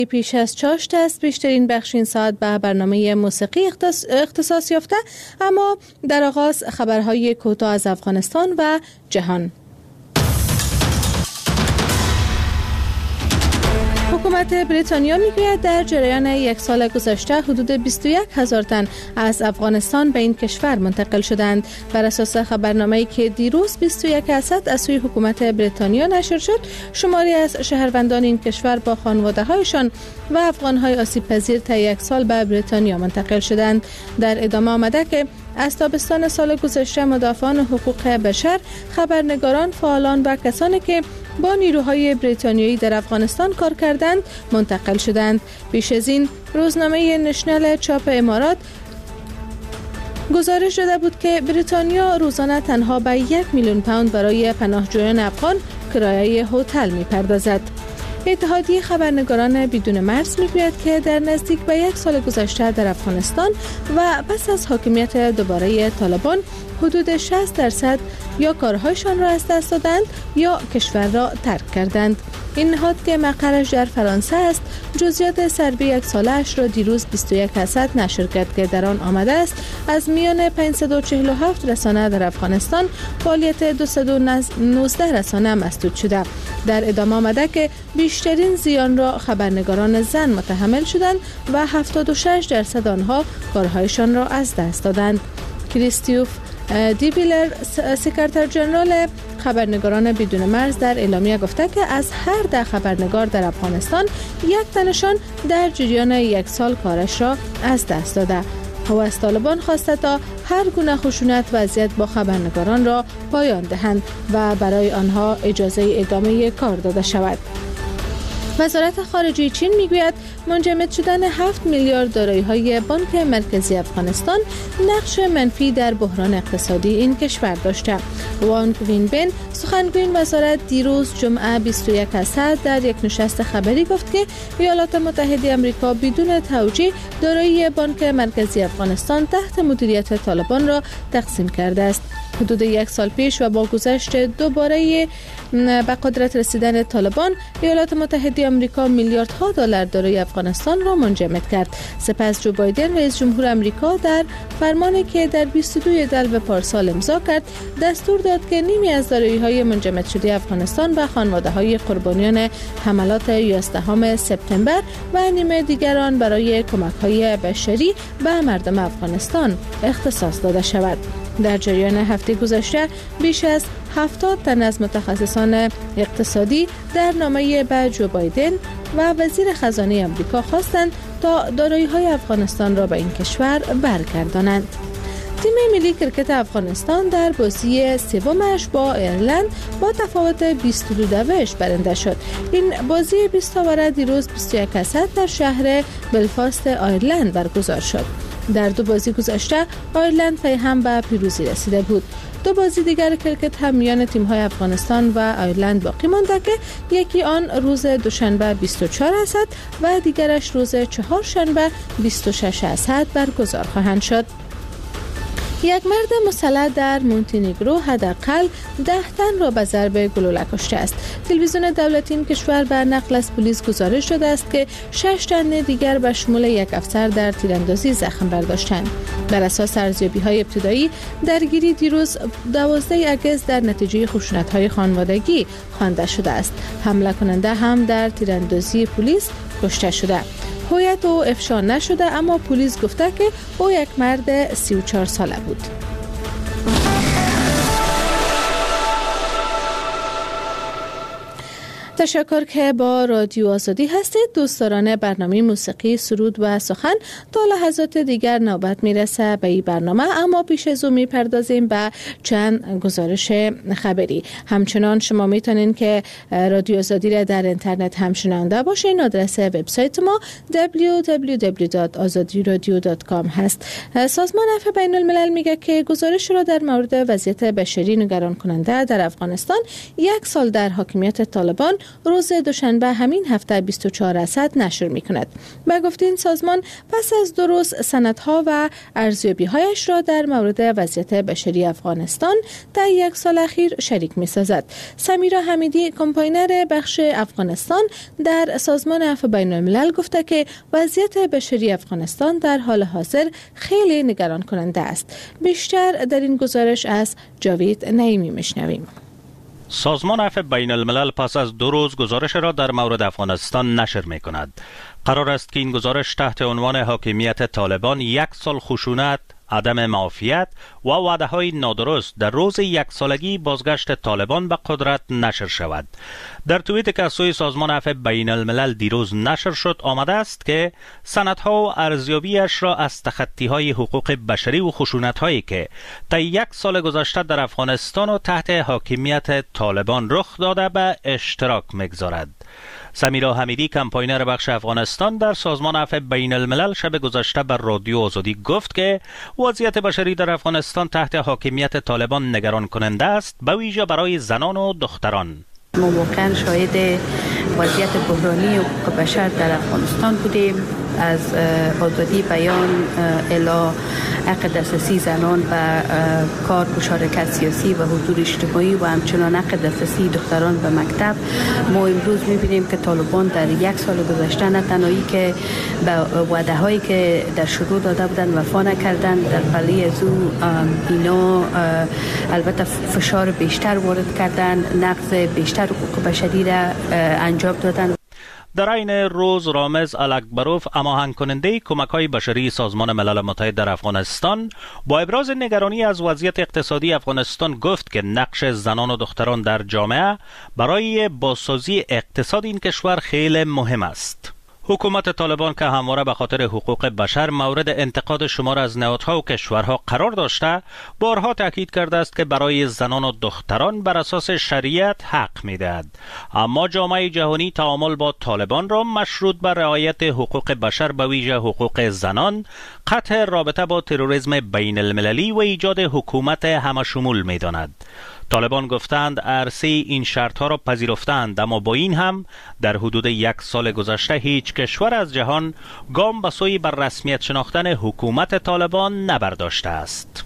پیش از چاشت است بیشترین بخش این ساعت به برنامه موسیقی اختصاص یافته، اما در آغاز خبرهای کوتاه از افغانستان و جهان. حکومت بریتانیا میگوید در جریان یک سال گذشته حدود 21,000 تن از افغانستان به این کشور منتقل شدند. بر اساس خبرنامه‌ای که دیروز 21 اسد از سوی حکومت بریتانیا نشر شد، شماری از شهروندان این کشور با خانواده‌هایشان و افغان‌های آسیب‌پذیر تا یک سال به بریتانیا منتقل شدند. در ادامه آمده که از تابستان سال گذشته مدافعان حقوق بشر، خبرنگاران، فعالان و کسانی که با نیروهای بریتانیایی در افغانستان کار کردند منتقل شدند. پیش از این روزنامه نشنل چاپ امارات گزارش داده بود که بریتانیا روزانه تنها به 1,000,000 پوند برای پناهجویان افغان کرایه هتل می‌پردازد. اتحادیه خبرنگاران بدون مرز میگوید که در نزدیک به یک سال گذشته در افغانستان و پس از حاکمیت دوباره طالبان حدود 60% یا کارهایشان را از دست دادند یا کشور را ترک کردند. این نهاد که مقرش در فرانسه است جزئیات سربی یک سالش را دیروز 21 اسد نشر کرد که در آن آمده است از میان 547 رسانه در افغانستان فعالیت 219 رسانه مسدود شده. در ادامه آمده که بیشترین زیان را خبرنگاران زن متحمل شدند و 76% آنها کارهایشان را از دست دادند. کریستوف دیویلر، سکرتر جنرال خبرنگاران بدون مرز، در اعلامیه گفته که از هر 10 خبرنگار در افغانستان یک تنشان در جریان یک سال کارش را از دست داده. او از طالبان خواسته تا هر گونه خشونت و اذیت با خبرنگاران را پایان دهند و برای آنها اجازه ادامه کار داده شود. وزارت خارجه چین میگوید منجمد شدن 7 میلیارد دارایی‌های بانک مرکزی افغانستان نقش منفی در بحران اقتصادی این کشور داشته. وانگ وینبن، سخنگوی وزارت، دیروز جمعه 21 اسد در یک نشست خبری گفت که ایالات متحده آمریکا بدون توجیه دارایی بانک مرکزی افغانستان تحت مدیریت طالبان را تقسیم کرده است. حدود یک سال پیش و با گذشت دوباره به قدرت رسیدن طالبان، ایالات متحده آمریکا میلیاردها دلار دارایی افغانستان را منجمد کرد. سپس جو بایدن رئیس جمهور آمریکا در فرمانی که در 22 دلو پارسال امضا کرد دستور داد که نیمی از دارایی‌های منجمد شده افغانستان به خانواده‌های قربانیان حملات 11 سپتامبر و نیمه دیگر آن برای کمک‌های بشری به مردم افغانستان اختصاص داده شود. در جریان هفته گذشته بیش از 70 تن از متخصصان اقتصادی در نامه به جو بایدن و وزیر خزانه آمریکا خواستند تا دارایی‌های افغانستان را به این کشور برگردانند. تیم ملی کرکت افغانستان در بازی سومش با ایرلند با تفاوت 22 برنده شد. این بازی 20 اوره دیروز 21 اسد در شهر بلفاست ایرلند برگزار شد. در دو بازی گذشته ایرلند پی هم به پیروزی رسیده بود. دو بازی دیگر کرکت هم میان تیم‌های افغانستان و ایرلند باقی مانده که یکی آن روز دوشنبه 24 اسد و دیگرش روز چهارشنبه 26 اسد برگزار خواهند شد. یک مرد مسلح در مونتینگرو حداقل 10 تن را به ضرب گلوله کشته است. تلویزیون دولتی این کشور به نقل از پلیس گزارش داده است که 6 تن دیگر به شمول یک افسر در تیراندازی زخم برداشتند. بر اساس ارزیابی‌های ابتدایی درگیری دیروز 12 اگست در نتیجه خشونت‌های خانوادگی خوانده شده است. حمله کننده هم در تیراندازی پلیس کشته شده. هویت او افشا نشده، اما پلیس گفته که او یک مرد 34 ساله بود. تشکر که با رادیو آزادی هستید. دوستداران برنامه موسیقی، سرود و سخن، تا لحظات دیگر نوبت میرسه به این برنامه، اما پیش از او میپردازیم به چند گزارش خبری. همچنان شما میتونین که رادیو آزادی را در اینترنت هم شنونده باشین. آدرس وبسایت ما www.azadiradio.com هست. سازمان عفو بین الملل میگه که گزارش را در مورد وضعیت بشری نگران کننده در افغانستان، یک سال در حاکمیت طالبان روز دوشنبه همین هفته 24% نشر می‌کند. به گفته این سازمان پس از 2 روز سندها و ارزیابی‌هایش را در مورد وضعیت بشری افغانستان در 1 سال اخیر شریک می‌سازد. سمیرا حمیدی، کمپاینر بخش افغانستان در سازمان عفو بین‌الملل گفته که وضعیت بشری افغانستان در حال حاضر خیلی نگران کننده است. بیشتر در این گزارش از جاوید نعیمی میشنویم. سازمان عفو بین الملل پس از 2 روز گزارش را در مورد افغانستان نشر می کند. قرار است که این گزارش تحت عنوان حاکمیت طالبان 1 سال خشونت، عدم معافیت و وعده‌های نادرست در روز 1 سالگی بازگشت طالبان به قدرت نشر شود. در توییتی که از سوی سازمان عفو بین الملل دیروز نشر شد آمده است که سندها و ارزیابیش را از تخطی‌های حقوق بشری و خشونت‌هایی که طی 1 سال گذشته در افغانستان و تحت حاکمیت طالبان رخ داده به اشتراک می‌گذارد. سمیرا حمیدی، کمپاینر بخش افغانستان در سازمان عفو بین الملل، شب گذشته بر رادیو آزادی گفت که وضعیت بشری در افغانستان تحت حاکمیت طالبان نگران کننده است، به ویژه برای زنان و دختران. ما واقعا شاهد وضعیت بحرانی حقوق بشر در افغانستان بودیم، از آزادی بیان الی حق دسترسی زنان و کار مشارکت سیاسی و حضور اجتماعی و همچنان حق دسترسی دختران به مکتب. ما امروز می‌بینیم که طالبان در 1 سال گذشته نه تنهایی که به وعده هایی که در شروع داده بودند وفا نکردند، در پلی از او اینا البته فشار بیشتر وارد کردند، نقض بیشتر حقوق بشری را انجام دادند. در عین روز رامز الکبروف، هماهنگ کننده کمک‌های بشری سازمان ملل متحد در افغانستان، با ابراز نگرانی از وضعیت اقتصادی افغانستان گفت که نقش زنان و دختران در جامعه برای بازسازی اقتصاد این کشور خیلی مهم است. حکومت طالبان که همواره به خاطر حقوق بشر مورد انتقاد شمار از نهادها و کشورها قرار داشته، بارها تاکید کرده است که برای زنان و دختران بر اساس شریعت حق می‌دهد. اما جامعه جهانی تعامل با طالبان را مشروط بر رعایت حقوق بشر به ویژه حقوق زنان، قطع رابطه با تروریسم بین المللی و ایجاد حکومت همشمول می‌داند. طالبان گفتند عرصه این شرطها را پذیرفتند، اما با این هم در حدود 1 سال گذشته هیچ کشور از جهان گام به سوی بر رسمیت شناختن حکومت طالبان نبرداشته است.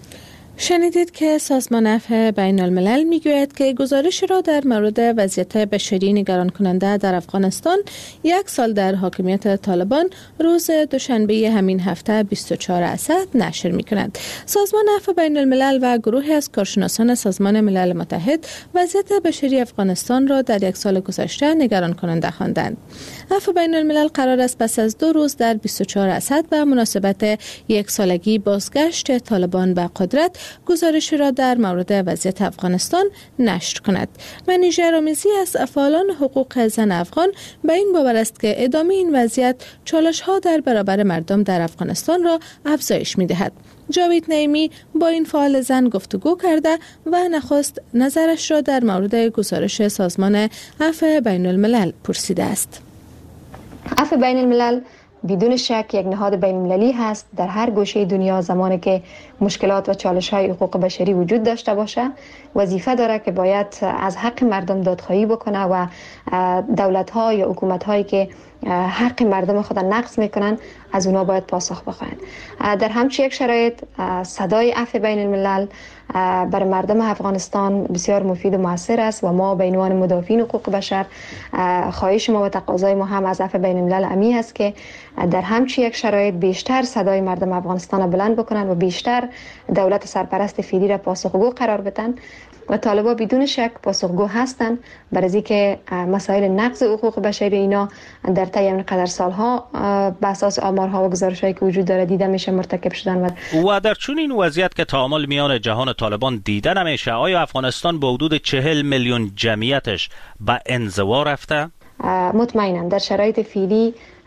شنیدید که سازمان عفو بین الملل میگوید که گزارش را در مورد وضعیت بشری نگران کننده در افغانستان 1 سال در حاکمیت طالبان روز دوشنبه همین هفته 24% نشر می کند. سازمان عفو بین الملل و گروهی از کارشناسان سازمان ملل متحد وضعیت بشری افغانستان را در 1 سال گذشته نگران کننده خواندند. عفو بین الملل قرار است پس از 2 روز در 24% به مناسبت 1 سالگی بازگشت طالبان به قدرت گزارش را در مورد وضعیت افغانستان نشر کند. منیژه رامزی از فعالان حقوق زن افغان به این باور است که ادامه این وضعیت چالش‌ها در برابر مردم در افغانستان را افزایش می‌دهد. جاوید نعیمی با این فعال زن گفتگو کرده و نخست نظرش را در مورد گزارش سازمان عفو بین الملل پرسیده است. عفو بین الملل بدون شک یک نهاد بین المللی هست. در هر گوشه دنیا زمانی که مشکلات و چالش‌های حقوق بشری وجود داشته باشه، وظیفه داره که باید از حق مردم دادخواهی بکنه و دولت‌ها یا حکومت‌هایی که حق مردم خود نقض میکنن از اونا باید پاسخ بخواهند. در همچین یک شرایط صدای عفو بین الملل برای مردم افغانستان بسیار مفید و مؤثر است و ما به عنوان مدافعین حقوق بشر خواهش ما و تقاضای ما هم از عفو بین الملل امی است که در همچین یک شرایط بیشتر صدای مردم افغانستان را بلند بکنن و بیشتر دولت سرپرست فعلی را پاسخگو قرار بدن و طالبان بدون شک پاسخگو هستند برای اینکه مسائل نقض حقوق بشری اینا در طی اینقدر سالها به اساس آمارها و گزارش‌هایی که وجود داره دیده میشه مرتکب شدن. و در چون این وضعیت که تعامل میان جهان طالبان دیده نمیشه، آیا افغانستان با حدود 40 میلیون جمعیتش به انزوا رفته؟ مطمئنم در شرایط فعلی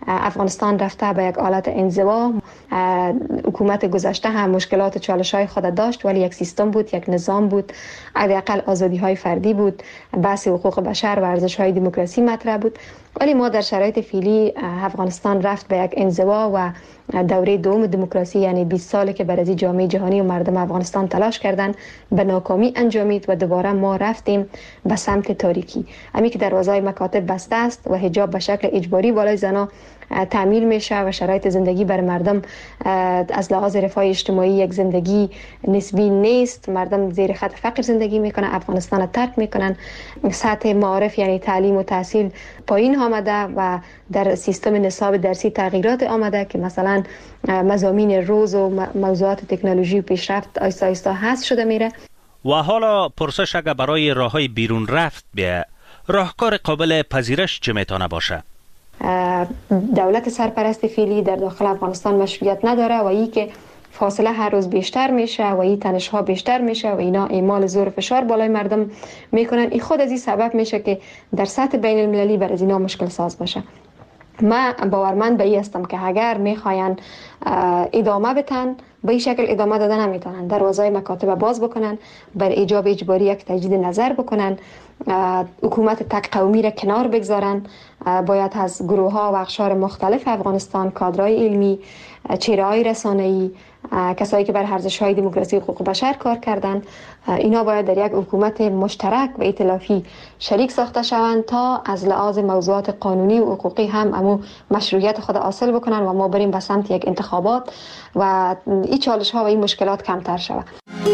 افغانستان رفته به یک حالت انزوا. حکومت گذشته هم مشکلات و چالش‌های خود داشت، ولی یک سیستم بود، یک نظام بود، حداقل آزادی‌های فردی بود، بحث حقوق بشر و ارزش‌های دموکراسی مطرح بود. ولی ما در شرایط فعلی افغانستان رفت به یک انزوا و دوره دوم دموکراسی، یعنی 20 ساله که برای جامعه جهانی و مردم افغانستان تلاش کردن، به ناکامی انجامید و دوباره ما رفتیم به سمت تاریکی. همین که دروازه‌های مکاتب بسته است و حجاب به شکل اجباری بالای زنان تعمیل میشه و شرایط زندگی بر مردم از لحاظ رفاه اجتماعی یک زندگی نسبی نیست. مردم زیر خط فقر زندگی میکنن، افغانستان را ترک میکنن، سطح معارف یعنی تعلیم و تحصیل پایین آمده و در سیستم نصاب درسی تغییرات آمده که مثلا مضامین روز و موضوعات تکنولوژی و پیشرفت آیسته آیسته حذف شده میره. و حالا پرسش اگر برای راههای بیرون رفت بیا، راهکار قابل پذیرش چه میتونه باشه؟ دولت سرپرست فعلی در داخل افغانستان مشروعیت نداره و این که فاصله هر روز بیشتر میشه و این تنش‌ها بیشتر میشه و اینا اعمال زور فشار بالای مردم میکنن. این خود از این سبب میشه که در سطح بین المللی بر از اینا مشکل ساز باشه. من باورمند به این هستم که اگر میخواین ادامه بتن، به این شکل ادامه دادن نمیتونن. دروازه‌های مکاتب باز بکنن، بر ایجاب اجباری یک تجدید نظر بکنن، حکومت تک قومی را کنار بگذارن. باید از گروه‌ها و اقشار مختلف افغانستان، کادرهای علمی، چهره‌های رسانه‌ای، کسایی که بر ارزش‌های دموکراسی و حقوق بشر کار کردن، اینا باید در یک حکومت مشترک و ائتلافی شریک ساخته شوند تا از لحاظ موضوعات قانونی و حقوقی هم امو مشروعیت خود حاصل بکنن و ما بریم به سمت یک انتخابات و این چالش‌ها و این مشکلات کمتر شود.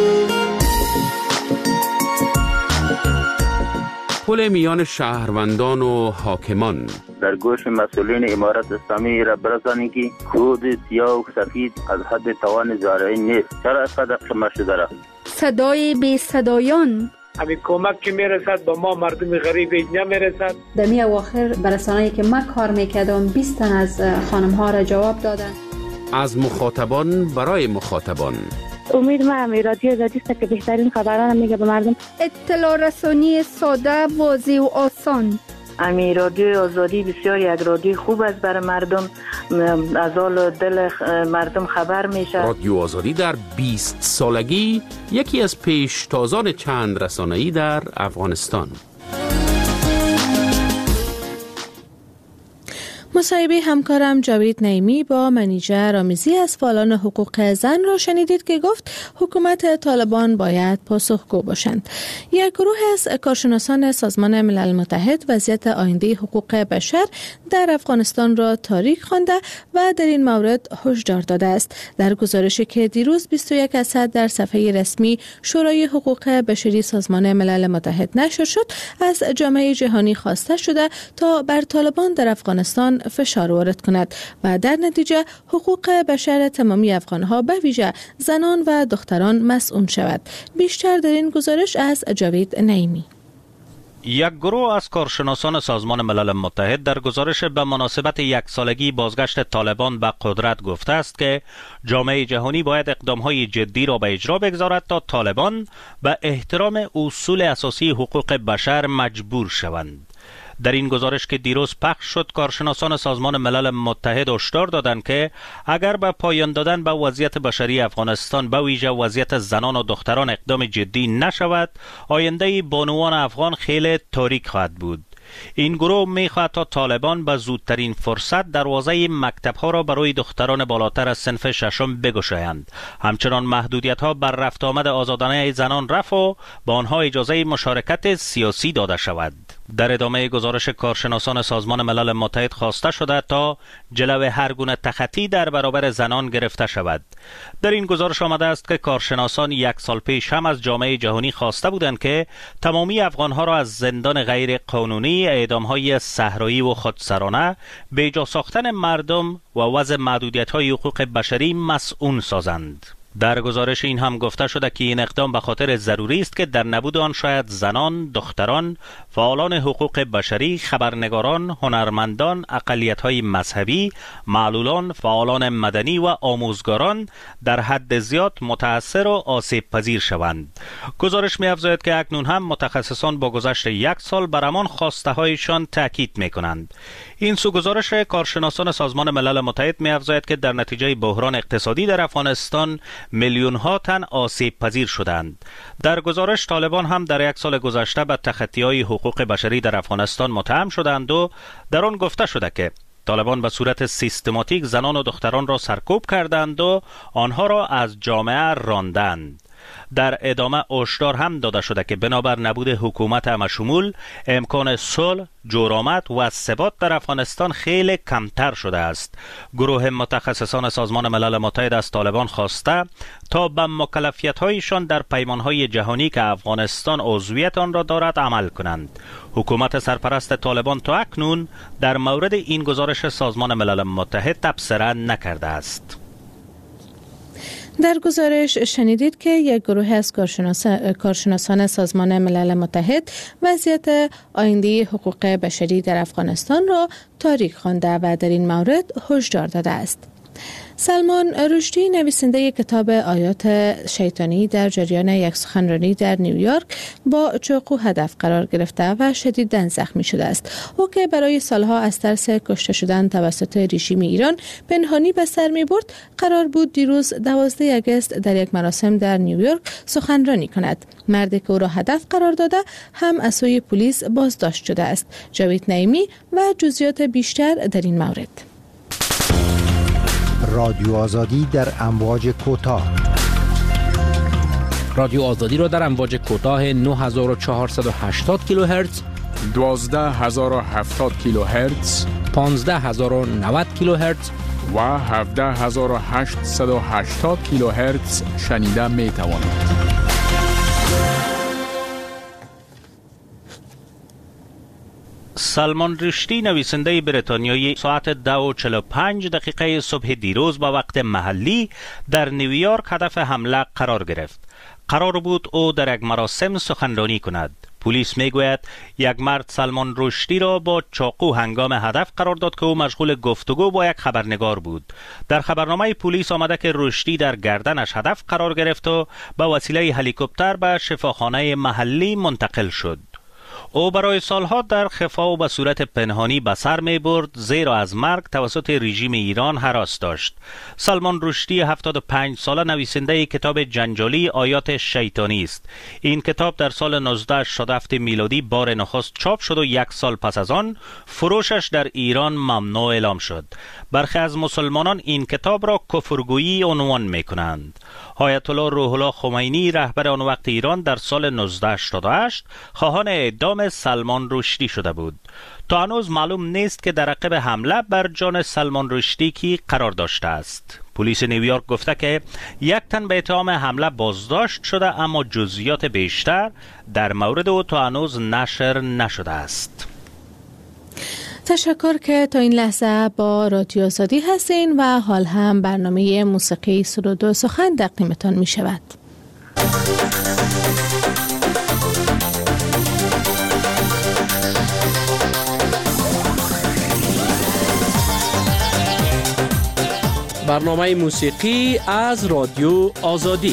پل میان شهروندان و حاکمان در گوش مسئولین امارت اسلامی را برسانید که کود سیاه و سفید از حد توان زارعی نیست. چرا اینقدر قمه شده را؟ صدای بی صدایان، همین کمک که میرسد به ما مردم غریب نمیرسد. در می اواخر برسانه‌ای که من کار میکردم 20 تن از خانم ها را جواب دادن. از مخاطبان برای مخاطبان. امید ما هم رادیو آزادیست که بهترین خبران میگه به مردم. اطلاع رسانی ساده، واضح و آسان. امی رادیو آزادی بسیار یک رادیو خوب است برای مردم، از حال دل مردم خبر میشه. رادیو آزادی در 20 سالگی یکی از پیشتازان چند رسانه‌ای در افغانستان. مصاحبه همکارم جاوید نعیمی با منیژه رامیزی از فعالان حقوق زن را شنیدید که گفت حکومت طالبان باید پاسخگو باشند. یک گروه از کارشناسان سازمان ملل متحد وضعیت آینده حقوق بشر در افغانستان را تاریک خوانده و در این مورد هشدار داده است. در گزارشی که دیروز 21 اسد در صفحه رسمی شورای حقوق بشری سازمان ملل متحد نشر شد، از جامعه جهانی خواسته شده تا بر طالبان در افغانستان فشار وارد کند و در نتیجه حقوق بشر تمامی افغانها به ویژه زنان و دختران مسئول شود. بیشتر در این گزارش از جاوید نعیمی. یک گروه از کارشناسان سازمان ملل متحد در گزارش به مناسبت 1 سالگی بازگشت طالبان به قدرت گفته است که جامعه جهانی باید اقدام‌های جدی را به اجرا بگذارد تا طالبان به احترام اصول اساسی حقوق بشر مجبور شوند. در این گزارش که دیروز پخش شد، کارشناسان سازمان ملل متحد هشدار دادند که اگر به پایان دادن به وضعیت بشری افغانستان به ویژه وضعیت زنان و دختران اقدام جدی نشود، آینده بانوان افغان خیلی تاریک خواهد بود. این گروه می‌خواهد تا طالبان به زودترین فرصت دروازه مکتب‌ها را برای دختران بالاتر از صنف ششم بگشایند. همچنان محدودیت‌ها بر رفت آمد آزادانه زنان رفع و به آنها اجازه مشارکت سیاسی داده شود. در ادامه گزارش کارشناسان سازمان ملل متحد خواسته شده تا جلوی هر گونه تخطی در برابر زنان گرفته شود. در این گزارش آمده است که کارشناسان 1 سال پیش هم از جامعه جهانی خواسته بودند که تمامی افغانها را از زندان غیر قانونی، اعدام‌های صحرایی و خودسرانه، بیجا ساختن مردم و وضع محدودیت‌های حقوق بشری مسئول سازند. در گزارش این هم گفته شده که این اقدام به خاطر ضروری است که در نبود آن شاید زنان، دختران، فعالان حقوق بشری، خبرنگاران، هنرمندان، اقلیت‌های مذهبی، معلولان، فعالان مدنی و آموزگاران در حد زیاد متاثر و آسیب پذیر شوند. گزارش می‌افزاید که اکنون هم متخصصان با گذشت 1 سال بر همان خواسته‌هایشان تاکید می‌کنند. این سو گزارش کارشناسان سازمان ملل متحد می‌افزاید که در نتیجه بحران اقتصادی در افغانستان میلیون ها تن آسیب پذیر شدند. در گزارش طالبان هم در 1 سال گذشته به تخطی‌های حقوق بشری در افغانستان متهم شدند و در آن گفته شده که طالبان به صورت سیستماتیک زنان و دختران را سرکوب کردند و آنها را از جامعه راندند. در ادامه هشدار هم داده شده که بنابر نبود حکومت همشمول امکان صلح، جورآمد و ثبات در افغانستان خیلی کمتر شده است. گروه متخصصان سازمان ملل متحد از طالبان خواسته تا به مکلفیت‌هایشان در پیمان‌های جهانی که افغانستان عضویت آن را دارد عمل کنند. حکومت سرپرست طالبان تا اکنون در مورد این گزارش سازمان ملل متحد تبصره نکرده است. در گزارش شنیدید که یک گروه از کارشناسان سازمان ملل متحد وضعیت آینده حقوق بشری در افغانستان را تاریک خوانده و در این مورد هشدار داده است. سلمان رشدی نویسنده کتاب آیات شیطانی در جریان یک سخنرانی در نیویورک با چاقو هدف قرار گرفته و شدیداً زخمی شده است. او که برای سالها از ترس کشته شدن توسط رژیم ایران پنهانی به سر می برد، قرار بود دیروز 12 آگوست در یک مراسم در نیویورک سخنرانی کند. مردی که او را هدف قرار داده هم از سوی پلیس بازداشت شده است. جاوید نعیمی و جزئیات بیشتر در این مورد. رادیو آزادی در امواج کوتاه. رادیو آزادی را در امواج کوتاه 9480 کیلوهرتز، 12070 کیلوهرتز، 15090 کیلوهرتز و 17880 کیلوهرتز شنیده می توانید. سلمان رشدی نویسنده بریتانیایی ساعت 2:45 صبح دیروز با وقت محلی در نیویورک هدف حمله قرار گرفت. قرار بود او در یک مراسم سخنرانی کند. پلیس میگوید یک مرد سلمان رشدی را با چاقو هنگام هدف قرار داد که او مشغول گفتگو با یک خبرنگار بود. در خبرنامه پلیس آمده که رشدی در گردنش هدف قرار گرفت و به وسیله هلیکوپتر به شفاخانه محلی منتقل شد. او برای سالها در خفا و به صورت پنهانی به سر می برد، زیرا از مرگ توسط رژیم ایران هراس داشت. سلمان رشدی 75 ساله نویسنده کتاب جنجالی آیات شیطانی است. این کتاب در سال 1987 میلادی بار نخست چاپ شد و 1 سال پس از آن فروشش در ایران ممنوع اعلام شد. برخی از مسلمانان این کتاب را کفرگویی عنوان می کنند. آیت الله روح الله خمینی رهبر آن وقت ایران در سال 1988 خواهان اعدام سلمان رشدی شده بود. تا هنوز معلوم نیست که در عقب حمله بر جان سلمان رشدی کی قرار داشته است. پلیس نیویورک گفته که 1 تن به اتهام حمله بازداشت شده، اما جزئیات بیشتر در مورد او تا هنوز نشر نشده است. تشکر که تا این لحظه با رادیو آزادی هستین و حال هم برنامه موسیقی سرود و سخن تقدیمتان می شود. برنامه موسیقی از رادیو آزادی.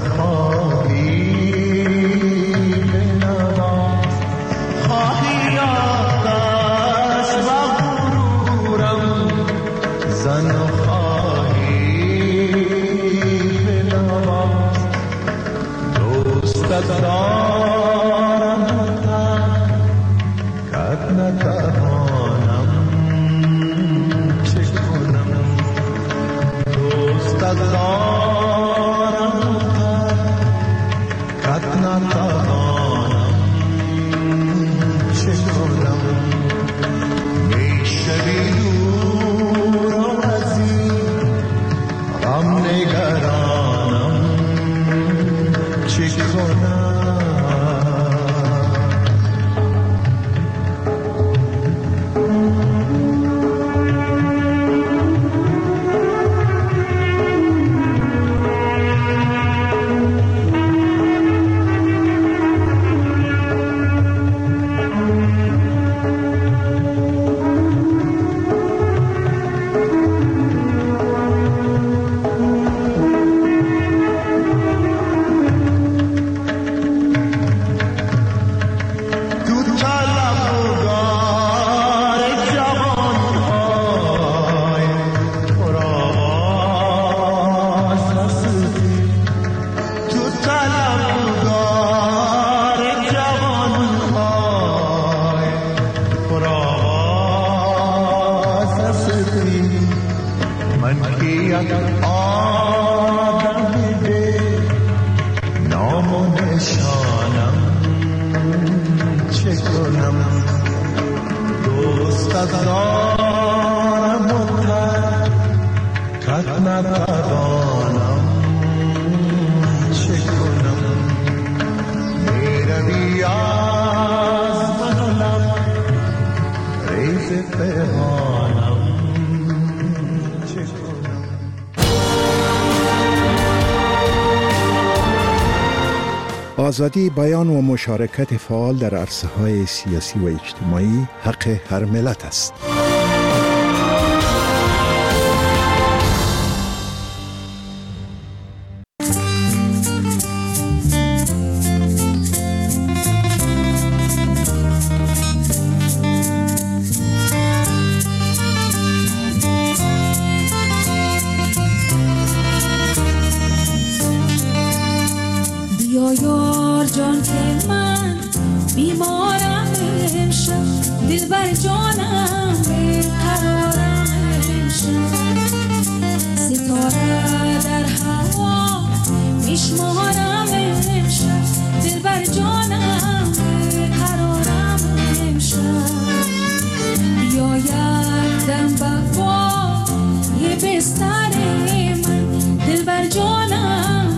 آزادی بیان و مشارکت فعال در عرصه‌های سیاسی و اجتماعی حق هر ملت است. یار جان که من بیمارم امشب، دل بر جانم قرارم امشب، ستاره در هوا میشمارم امشب، دل بر جانم قرارم امشب، بیاید دم بفا یه بستر من، دل بر جانم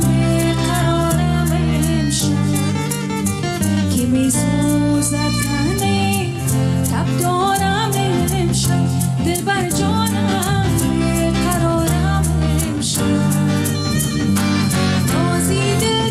میسوزد تنه تب دارم امشب، دل بر جانم قرارم امشب، نازی دل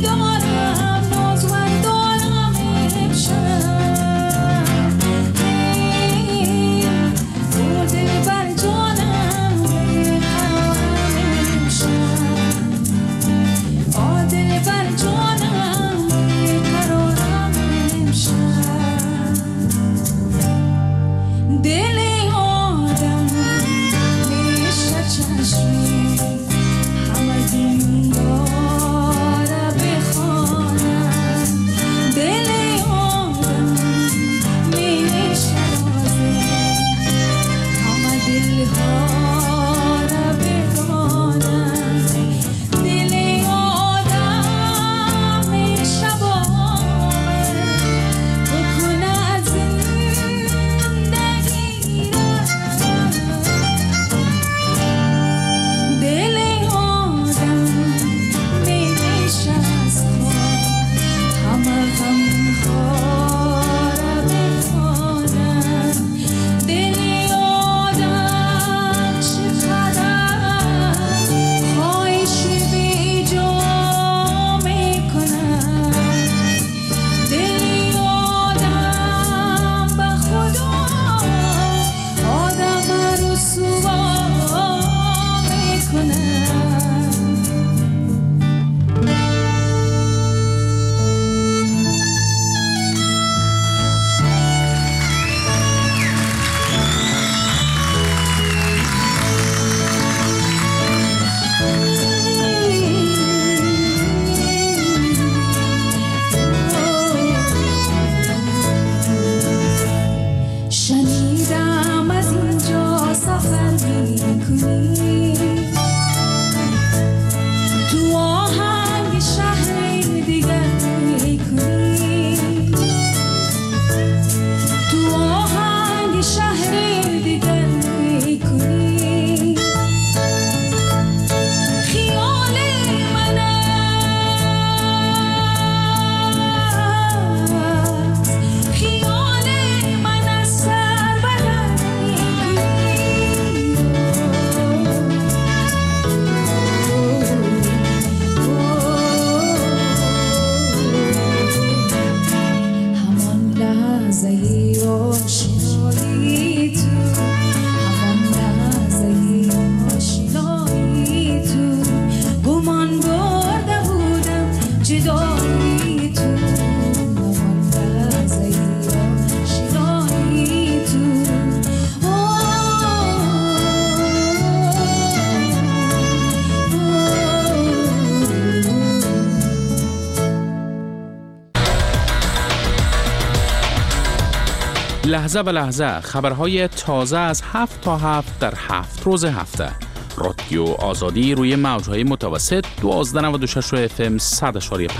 لحظه به لحظه خبرهای تازه از 7 تا 7 در 7 روز هفته. رادیو آزادی روی موجهای متوسط 1296 FM 100.5.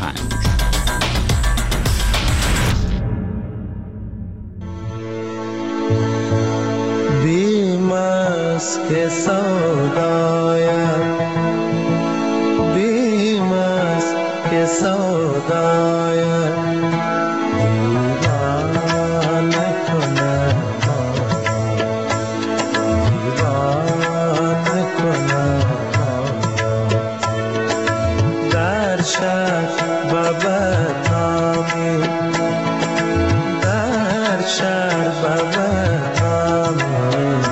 که سودایم بیم است که سودایم دیوانه کنه در شهر و بدنامی در شهر و بدنامی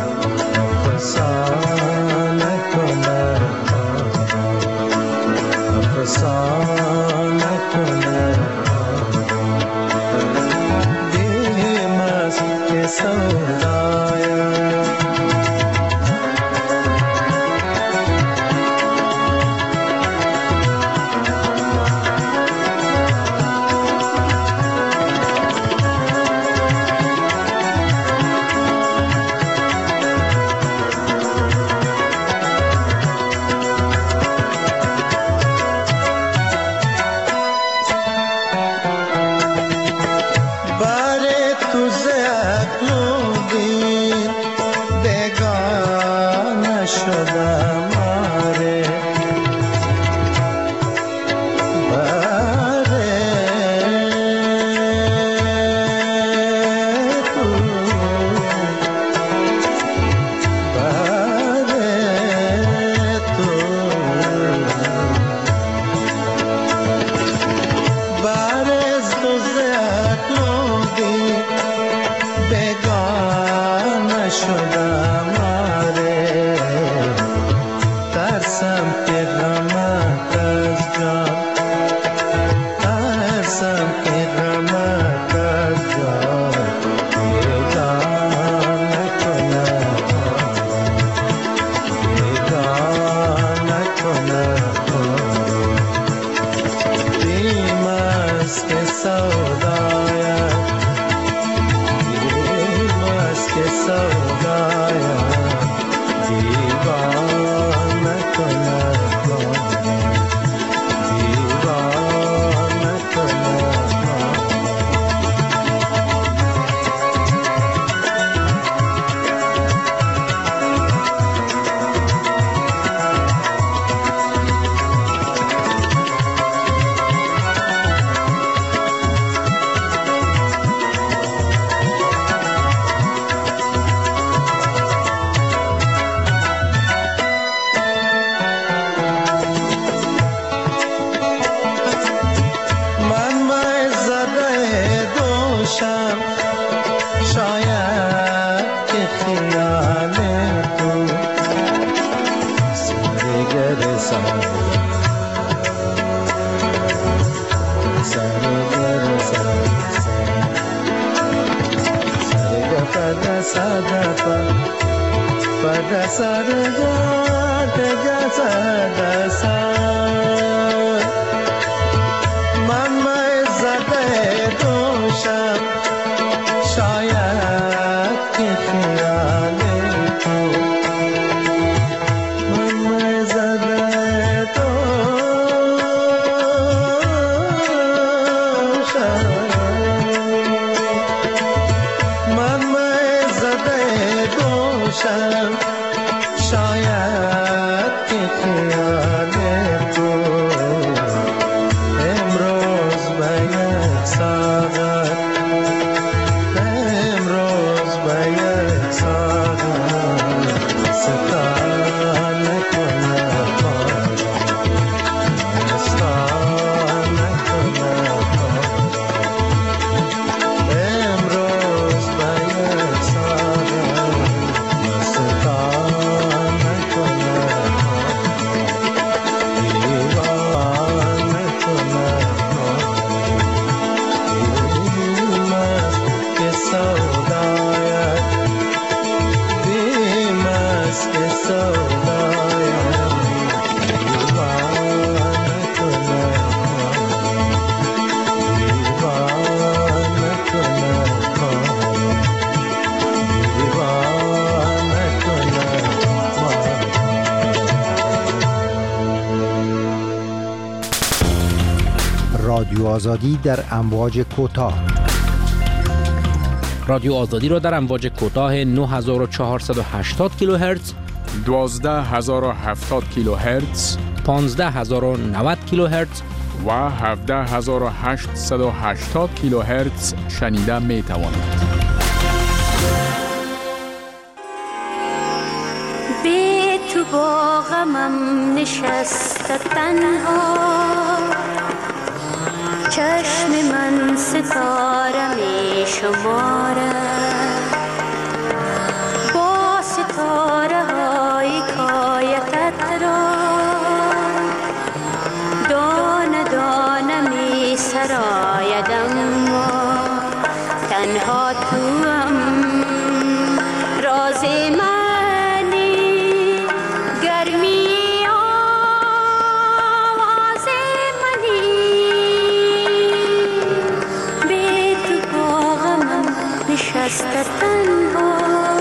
شاید که خیال آزادی در امواج کوتاه. رادیو آزادی را در امواج کوتاه 9480 کیلوهرتز، 12070 کیلوهرتز، 15090 کیلوهرتز و 17880 کیلوهرتز شنیده می توانید. به تو با غمم نشسته تنها، چشم من ستاره می شمارد، با ستاره های کایتت را دانه دانه می سراید، اما تنها توام راز منی، گرمی آواز منی، به تو با غمم نشسته تنها،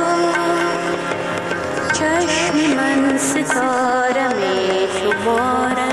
چشم من ستاره می شمارد.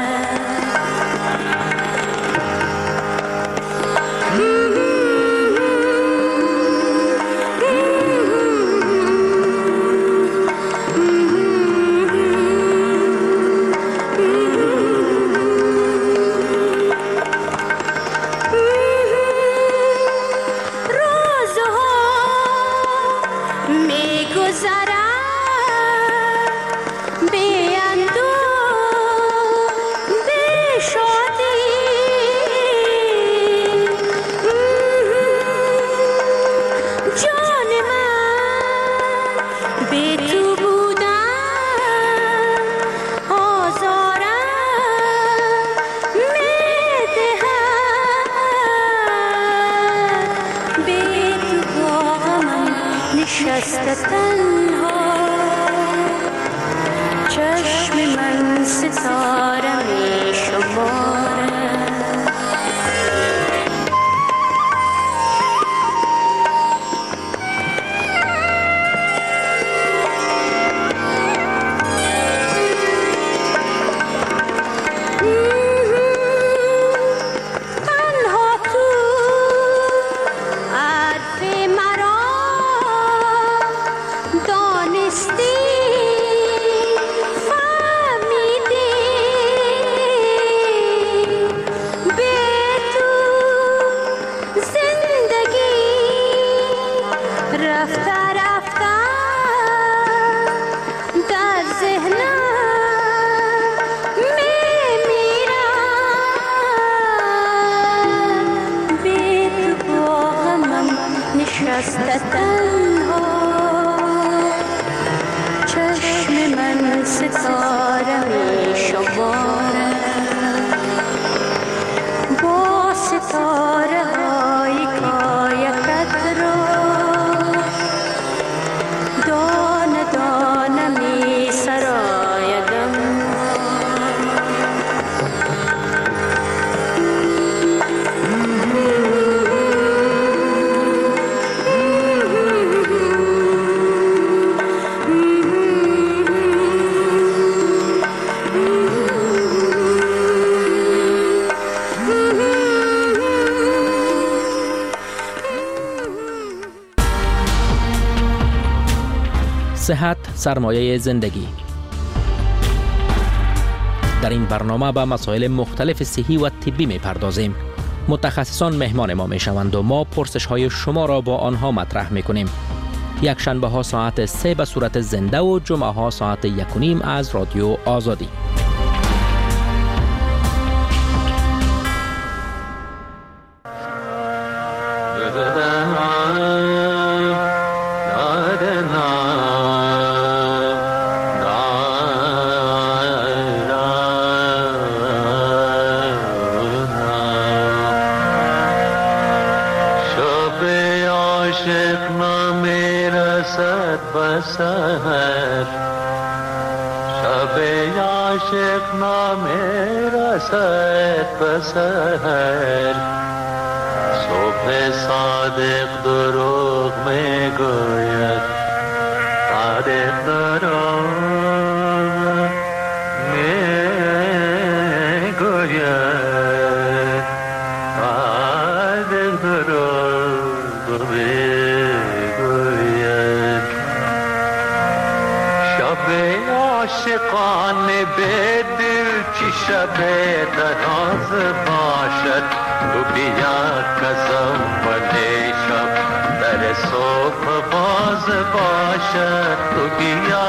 صحت سرمایه زندگی. در این برنامه به مسائل مختلف صحی و طبی می پردازیم. متخصصان مهمان ما می شوند و ما پرسش های شما را با آنها مطرح می کنیم. یک شنبه ها ساعت 3 به صورت زنده و جمعه ها ساعت 1:30 از رادیو آزادی. سحر صبح صادق دروغ می گوید، صادق دروغ می گوید، دروغ میگوید شب عاشقانه به دل چی شب دراز باشد تو بیا کزم ولی شب در صبح باز باشد تو بیا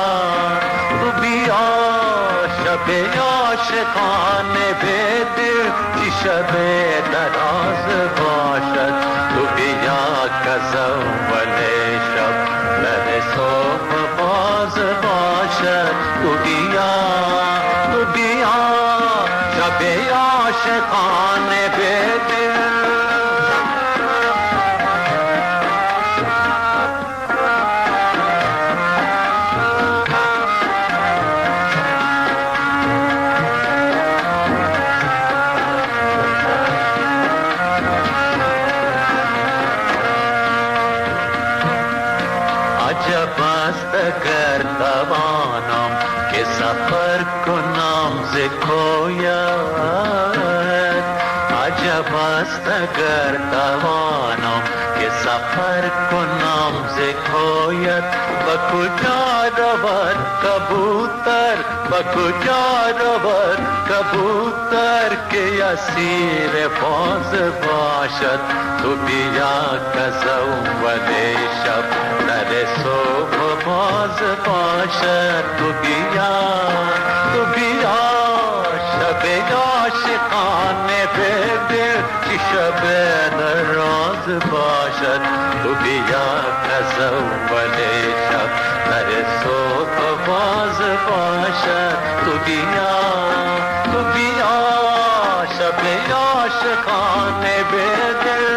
شب عاشقانه به دل چی شب دراز باشد تو بیا کزم ولی شب در صبح باز باشد تو بیا شب عاشقانه به دل اگر توانم که سفر کنم ز کویت عجب است اگر توانم که سفر کنم ز کویت و کجا رود کبوتر و کجا رود کبوتر که اسیر باز باشد تو بیا کزم ولی شب در صبح باز باشد تو بیا شب عاشقانه به دل چی شب دراز باشد تو بیا کزم ولی شب در صبح باز باشد تو بیا شب عاشقانه به دل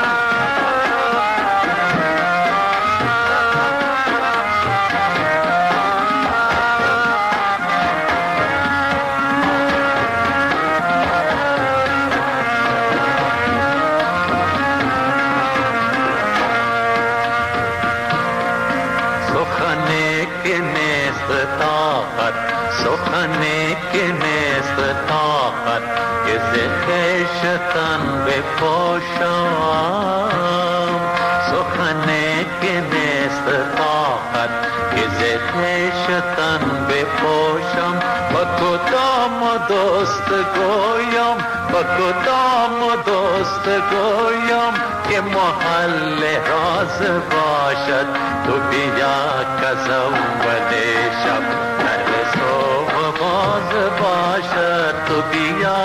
سخنی که نیست طاقت که ز خویشتن بپوشم سخنی که نیست طاقت که ز خویشتن بپوشم با کدام دوست گویم با کدام دوست گویم که محل راز باشد تو بیا کزم ولی شب صبح باز باشد تو بیا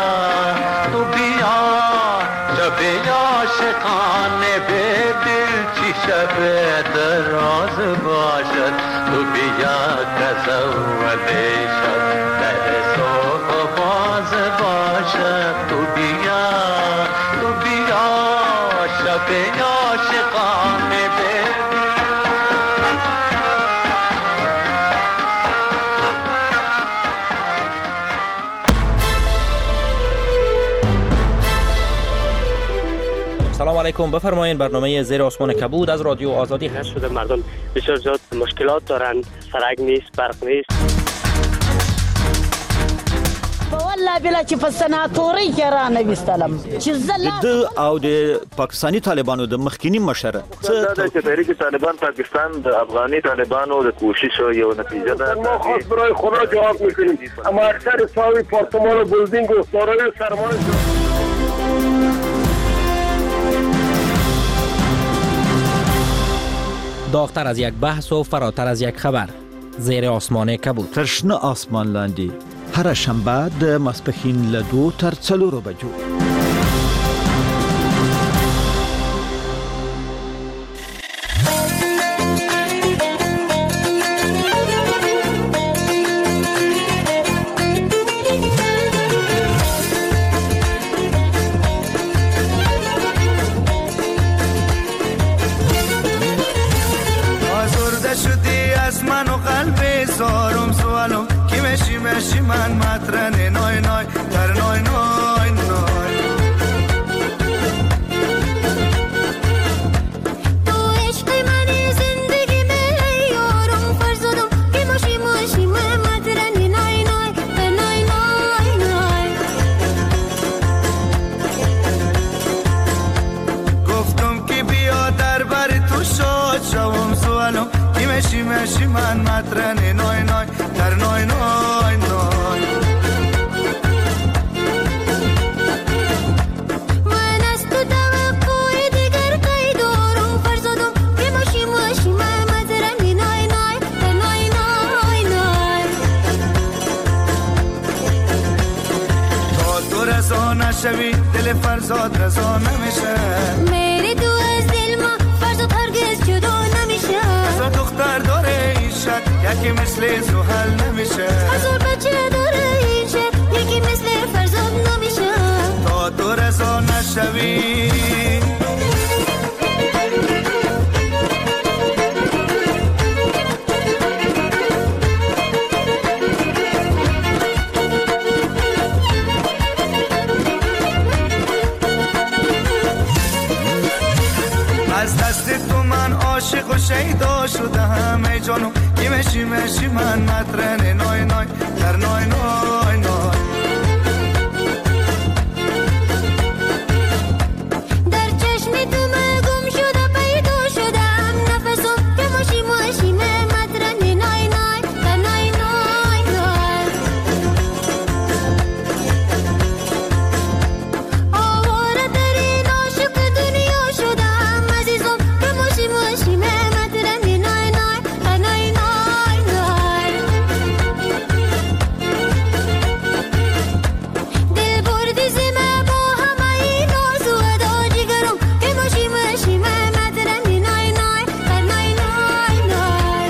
شب عاشقانه به دل چی شب دراز باشد تو بیا کزم ولی شب در صبح باز باشد تو بیا شب عاشقانه به سلام علیکم، بفرمایید. برنامه زیر آسمان کبود از رادیو آزادی هست. شده مردم بسیار زیاد مشکلات دارند، سرک نیست، برق نیست. والله بلا چې په سناتوري کې را نه وستلم چې د او د پاکستانی طالبانو د مخکینی مشره څه چې تحریک طالبان پاکستان د افغاني طالبانو د کوشش یو نتیجه ده. ما خاص برای خدا جواب میکنیم. اما اکثر ساوی پارتمان و بلدینگ و سارای سرمایه داغتر از یک بحث و فراتر از یک خبر. زیر آسمان کبود. تشنه آسمان لاندی. هر شنبه د ماسپښین له 2 تر 4 بجو. من مطرن نای نای در نای نای نای مشی مشی من مطرن نای نای در نای نای نای من از تو توقع دیگر قید دارم فرزادم که مشی مشی من مطرن نای نای در نای نای نای تا تو رضا نشوی دل فرزاد رضا نمیشه میری تو از دل ما فرزاد هرگز جدا نمیشه هزار دختر داره این شهر یکی مثل زحل نمیشه هزار بچه داره این شهر یکی مثل فرزاد نمیشه تا تو رضا نشوی از دست تو من عاشق و شیدا شدم ای جانو که مشی مشی من مطرن نای نای در نای نای نای در چشم تو من گم شده پیدا شدم نفسم که مشی مشی من مطرن نای نای در نای نای نای آواره در این عاشق دنیا شدم عزیزم که مشی مشی من مطرن نای نای در نای نای نای دل بردی زمه با همه این آرزو ادا جگرم که مشی مشی من مطرن نای نای در نای نای نای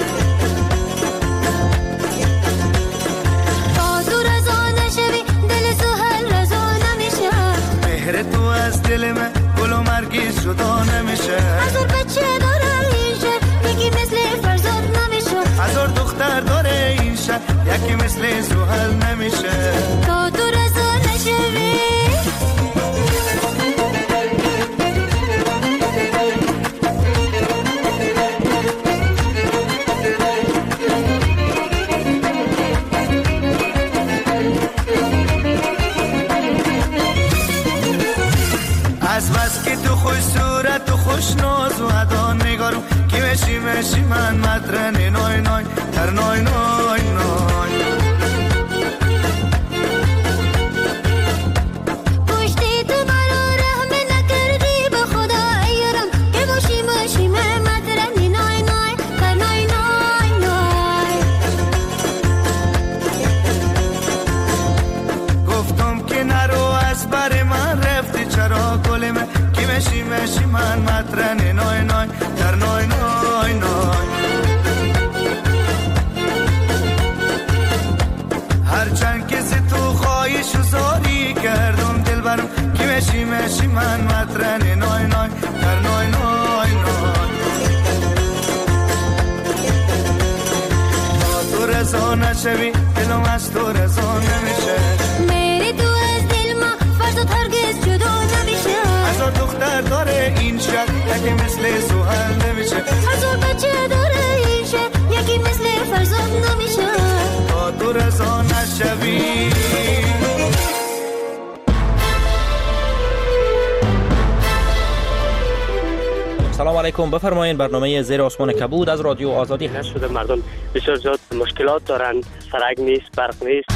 تا تو رضا نشوی دل سهل رضا نمیشه مهر تو از دل من گل و مرگیز جدا نمیشه هزار بچه داره این شهر یکی مثل فرزاد نمیشه هزار دختر داره این شهر یکی مثل زحل نمیشه تا تو رضا نشوی از بس که تو خوش صورت و خوش ناز و ادا نگارم که مشی مشی من مطرن نای نای در نای نای نای پشتی تو مرا رحم نکردی به خدا ایرم که مشی مشی من مطرن نای نای در نای نای نای گفتم که نرو از بر من رفتی چرا گل من که مشی مشی من مطرن نای نای در نای نای نای هرچند که ز تو خواهش و زاری کردم دل برم که مشی مشی من مطرن نای نای در نای نای نای تا تو رضا نشوی دلم از تو رضا نمیشه میری تو از دل ما فرزاد هرگز جدا نمیشه هزار دختر داره این شهر یکی مثل زحل نمیشه هزار بچه داره این شهر یکی مثل فرزاد نمیشه تا تو رضا نشوی سلام علیکم، بفرمایید. برنامه زیر آسمان کبود از رادیو آزادی هست. شده مردم بسیار زیاد مشکلات دارند، سرک نیست، برق نیست.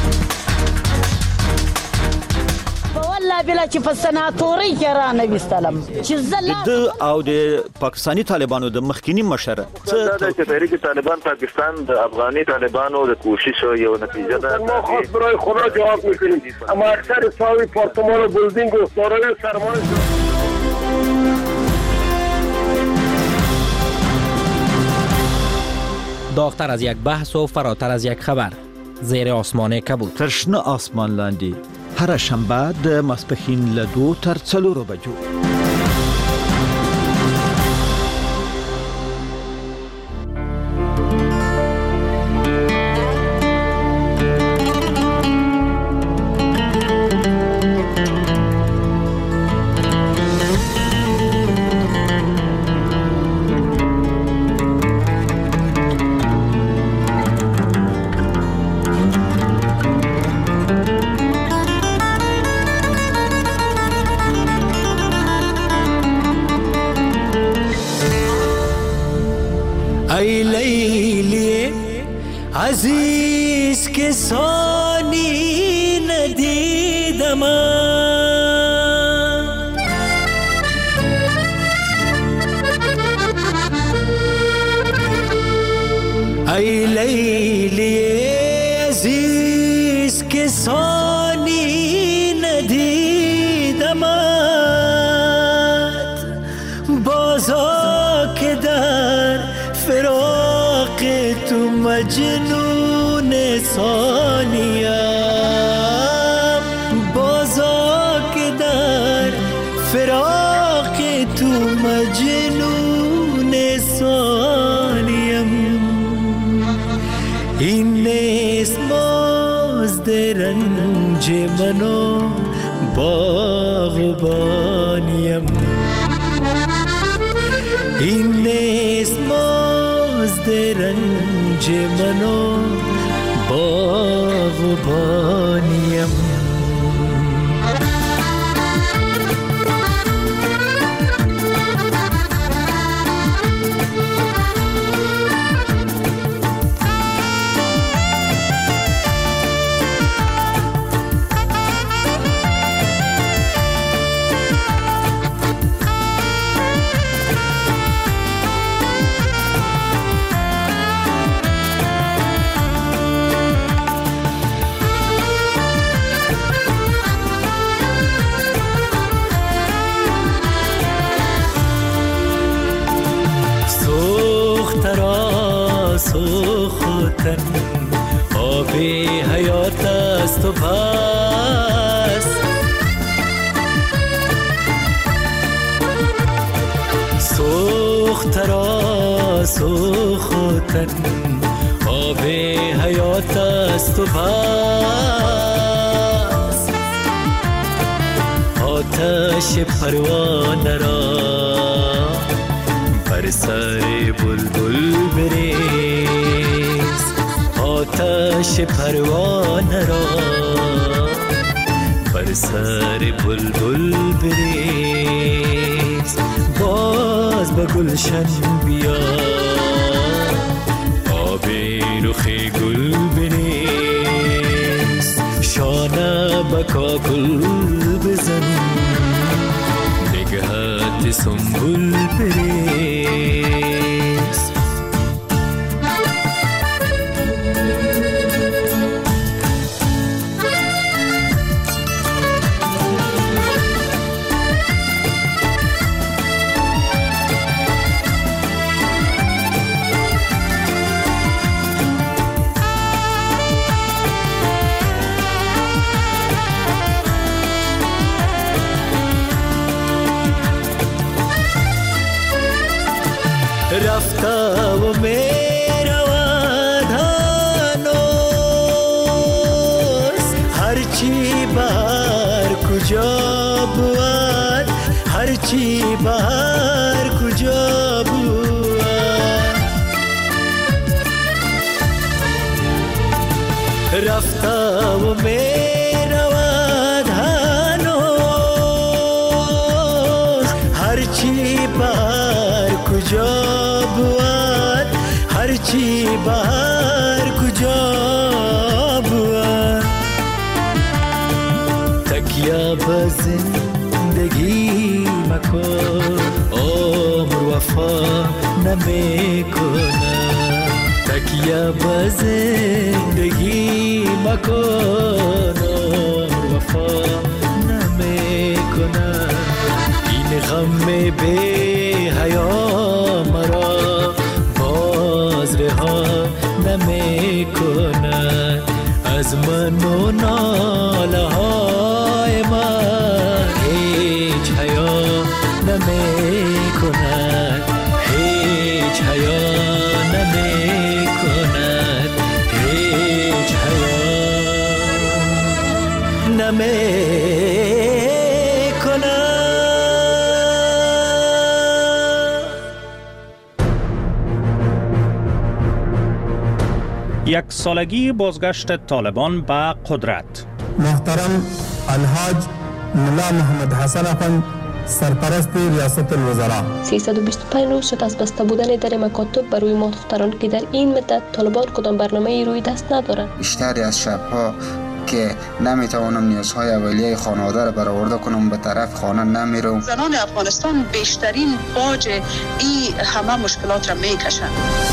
والله بلا چې په سناتوري کې را نه وستلم چې زلا د او د پاکستانی طالبانو د مخکینی مشر دا چې تحریک طالبان پاکستان د افغاني طالبانو د کوشش یو نتیجه ده. ما خود برای خدا جواب میکنیم، اما اکثر ساوی پارتمان و بلدینگ و دارای سرمایه داغتر از یک بحث و فراتر از یک خبر، زیر آسمان کبود. ترشنه آسمان لاندی هر شنبه د ماسپښین له 2 تر 4 بجو. ای عزیز که ثانی ندیدم ای لیلی عزیز که ثانی ندیدمت بازا که در فراق تو مجنون ثانیم بازا که در فراق تو مجنون ثانیم این نیست مزد رنج منو باغبانیم این نیست مزد رنج منو باغبانیم سوختن آب حیات است و بس سوخت را سوختن آب حیات است و بس آتش پروانه را بر سر بلبل بریز آتش پروانه را بر سر بلبل بریز باز به گلشن بیا آب رخ گل بریز شانه به کاکل بزن نگهت سنبول بریز رفته و میرود هنوز هرچی بر کجا بود هرچی بر کجا بود رفته و میرود هنوز هرچی بر کجا هرچی بر کجا بود تکیه به زندگی مکن عمر وفا نمیکنه تکیه به زندگی مکن عمر وفا نمیکنه این غم بی حیا مرا رها نمی کند از من و ناله های من هیچ حیا نمی کند هیچ حیا نمی کند هیچ حیا نمی یک سالگی بازگشت طالبان به قدرت. محترم الحاج ملا محمد حسن افند سرپرست ریاست الوزراء 325 روز شد از بسته بودن در مکاتب بر روی ما دختران که در این مدت طالبان کدام برنامه روی دست ندارند. بیشتری از شبها که نمیتوانم نیازهای اولیه خانواده را برآورده کنم به طرف خانه نمیرم. زنان افغانستان بیشترین باج این همه مشکلات را میکشند.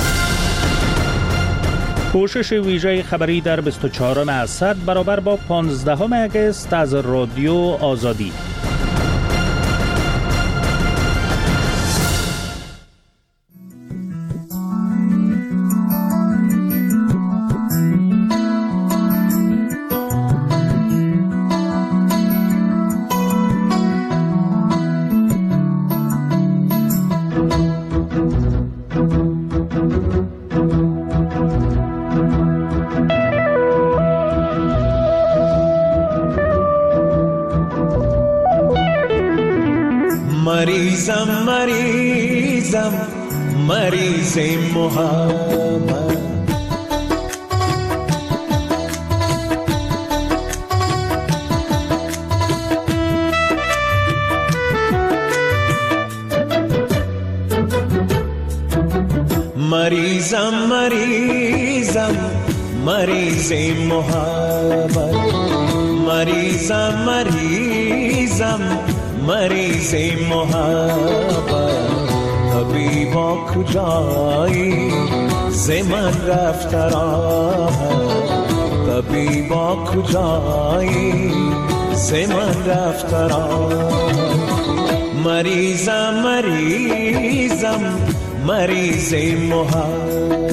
پوشش ویژه خبری در 24 اسد برابر با 15 اگست از رادیو آزادی. مریض محبت مریض محبت مریض محبت طبیبا کجایی ز من رفته راحت طبیبا کجایی ز من رفته راحت مریض محبت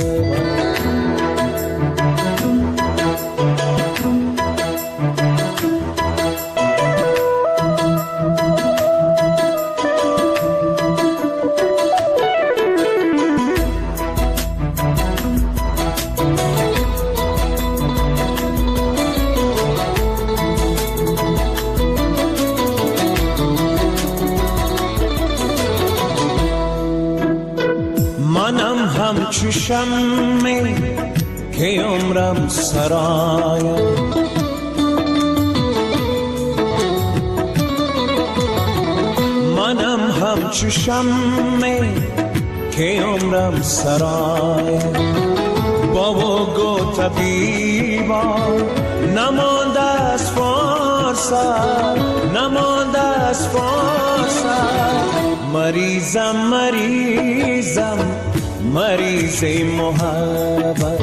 شمع که عمرم سرایم منم همچو شمع که عمرم سرایم بابا گو طبیبا نمانده از فرصت مریض محبت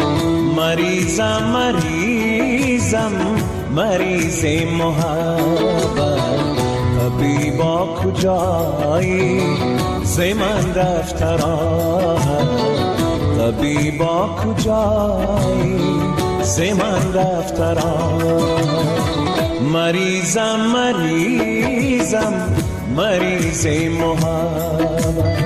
مریض محبت طبیبا کجایی ز من رفته راحت طبیبا کجایی ز من رفته راحت مریض محبت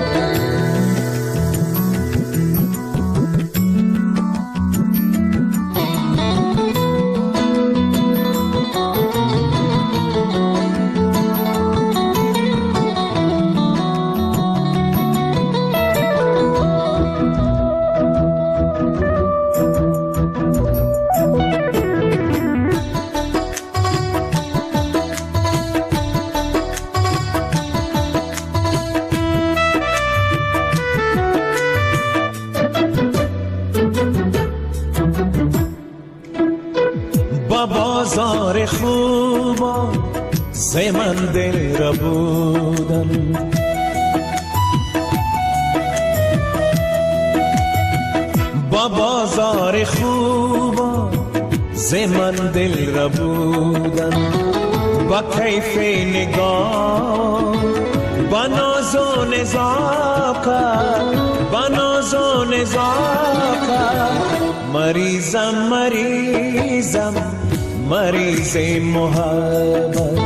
بازار خوبا ز من دل را بودم با بازار خوبا ز من دل را بودم با کیف نگاه با ناز و نزاکت مریضم مریض محبت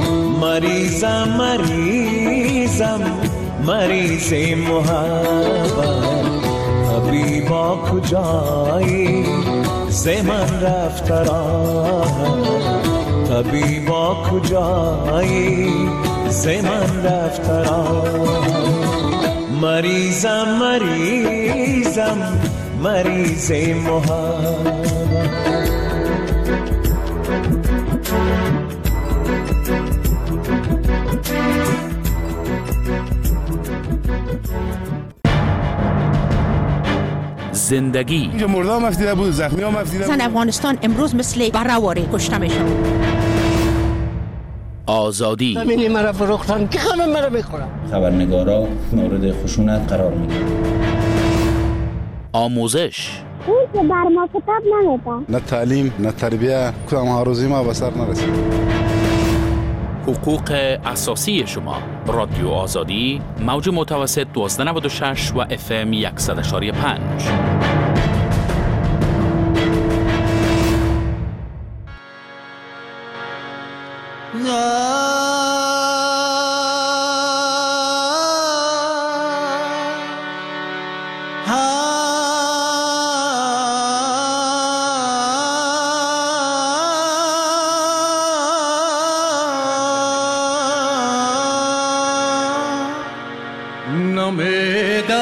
مریض محبت طبیبا کجایی ز من رفته راحت طبیبا کجایی ز من رفته راحت مریض محبت زندگی. اینجا مرده هم افتیده بود، زخمی هم افتیده بود. زن افغانستان امروز مثل برهواره کشته میشن. آزادی. همینی مرا فروختن که همه مرا میخورن. خبرنگارا مورد خشونت قرار میگیرن. آموزش. اون که بر ما کتاب نمیدن. نه تعلیم، نه تربیه، کدام هاروزی ما به سر نرسید. حقوق اساسی شما. رادیو آزادی، موج متوسط 1296 و FM 100.5. No me da